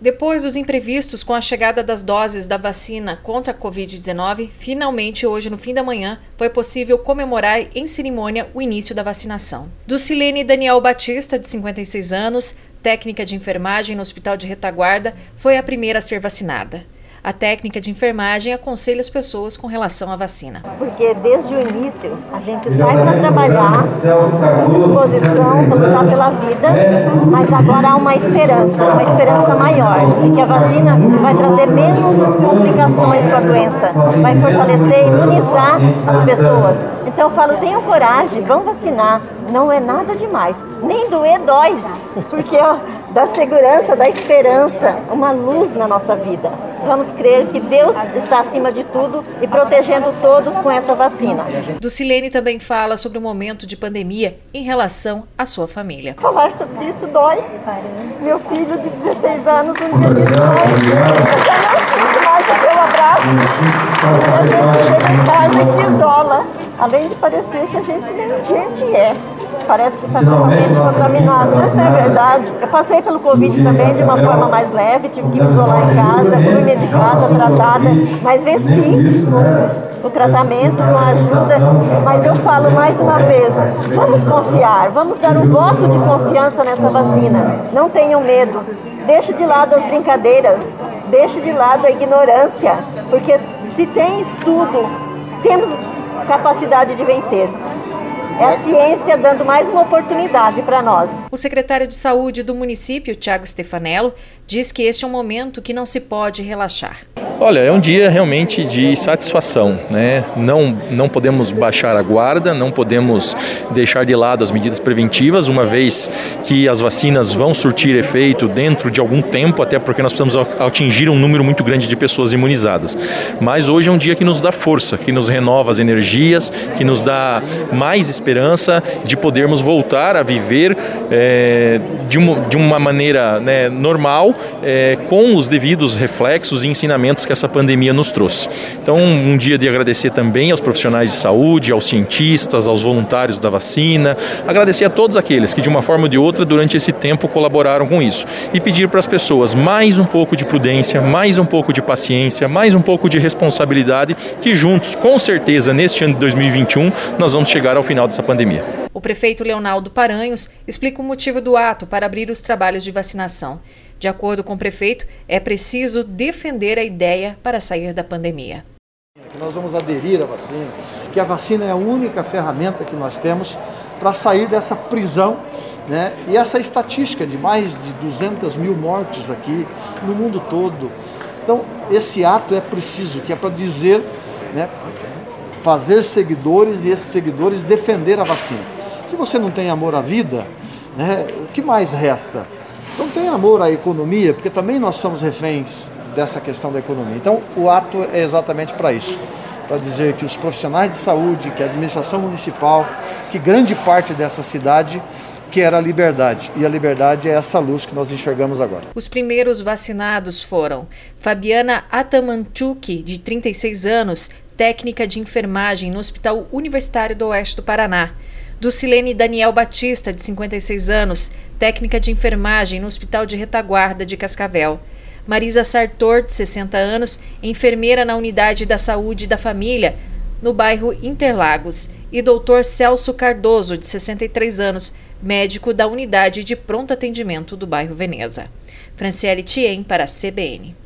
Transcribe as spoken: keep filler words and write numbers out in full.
Depois dos imprevistos com a chegada das doses da vacina contra a covid dezenove, finalmente hoje no fim da manhã foi possível comemorar em cerimônia o início da vacinação. Ducilene Daniel Batista, de cinquenta e seis anos, técnica de enfermagem no Hospital de Retaguarda, foi a primeira a ser vacinada. A técnica de enfermagem aconselha as pessoas com relação à vacina. Porque desde o início a gente sai para trabalhar com disposição, para lutar pela vida, mas agora há uma esperança, uma esperança maior, de que a vacina vai trazer menos complicações para a doença, vai fortalecer e imunizar as pessoas. Então eu falo, tenham coragem, vão vacinar, não é nada demais, nem doer dói, porque ó, dá segurança, dá esperança, uma luz na nossa vida. Vamos crer que Deus está acima de tudo e protegendo todos com essa vacina. Ducilene também fala sobre o momento de pandemia em relação à sua família. Falar sobre isso dói. Meu filho de dezesseis anos, um dia disse, eu já não sinto mais o seu abraço. E a gente chega em casa e se isola, além de parecer que a gente nem gente é. Parece que está totalmente contaminado, mas não é verdade. Eu passei pelo Covid também de uma forma mais leve, tive que me isolar em casa, fui medicada, tratada, mas venci o tratamento com a ajuda. Mas eu falo mais uma vez, vamos confiar, vamos dar um voto de confiança nessa vacina. Não tenham medo, deixe de lado as brincadeiras, deixe de lado a ignorância, porque se tem estudo, temos capacidade de vencer. É a ciência dando mais uma oportunidade para nós. O secretário de Saúde do município, Thiago Stefanello, diz que este é um momento que não se pode relaxar. Olha, é um dia realmente de satisfação, né? Não, não podemos baixar a guarda, não podemos deixar de lado as medidas preventivas, uma vez que as vacinas vão surtir efeito dentro de algum tempo, até porque nós precisamos atingir um número muito grande de pessoas imunizadas. Mas hoje é um dia que nos dá força, que nos renova as energias, que nos dá mais esperança de podermos voltar a viver é, de, uma, de uma maneira né, normal, é, com os devidos reflexos e ensinamentos que essa pandemia nos trouxe. Então, um dia de agradecer também aos profissionais de saúde, aos cientistas, aos voluntários da vacina, agradecer a todos aqueles que de uma forma ou de outra durante esse tempo colaboraram com isso e pedir para as pessoas mais um pouco de prudência, mais um pouco de paciência, mais um pouco de responsabilidade, que juntos, com certeza, neste ano de dois mil e vinte e um, nós vamos chegar ao final dessa pandemia. O prefeito Leonaldo Paranhos explica o motivo do ato para abrir os trabalhos de vacinação. De acordo com o prefeito, é preciso defender a ideia para sair da pandemia. Nós vamos aderir à vacina, que a vacina é a única ferramenta que nós temos para sair dessa prisão, né? E essa estatística de mais de duzentas mil mortes aqui no mundo todo. Então, esse ato é preciso, que é para dizer, né, fazer seguidores e esses seguidores defender a vacina. Se você não tem amor à vida, né, o que mais resta? Então tem amor à economia, porque também nós somos reféns dessa questão da economia. Então o ato é exatamente para isso, para dizer que os profissionais de saúde, que a administração municipal, que grande parte dessa cidade quer a liberdade. E a liberdade é essa luz que nós enxergamos agora. Os primeiros vacinados foram Fabiana Atamanchuk, de trinta e seis anos, técnica de enfermagem no Hospital Universitário do Oeste do Paraná. Ducilene Daniel Batista, de cinquenta e seis anos, técnica de enfermagem no Hospital de Retaguarda de Cascavel. Marisa Sartor, de sessenta anos, enfermeira na Unidade da Saúde da Família, no bairro Interlagos. E doutor Celso Cardoso, de sessenta e três anos, médico da Unidade de Pronto Atendimento do bairro Veneza. Franciele Thiem para a C B N.